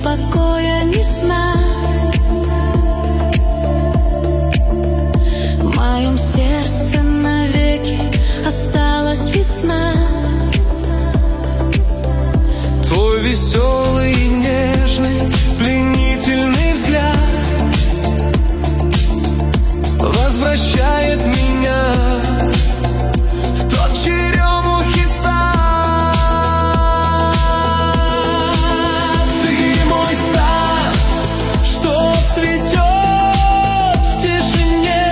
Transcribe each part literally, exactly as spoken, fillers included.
покоя, ни сна. В моем сердце навеки осталась весна. Твой веселый и нежный, пленительный взгляд возвращает меня в тот черемухий сад. Ты мой сад, что цветет в тишине.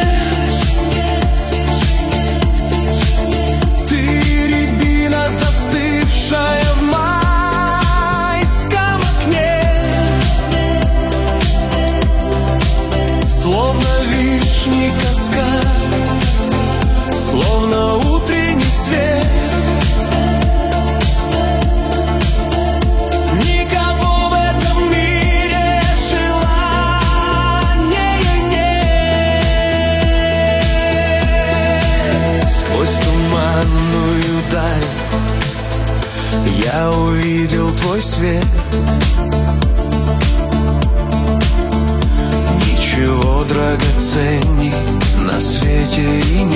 Ты рябина, застывшая в майском окне, словно вишни каскад, словно утренний свет. Никого в этом мире желания нет. Сквозь туманную даль я увидел твой свет. Ничего драгоценней на свете и нет.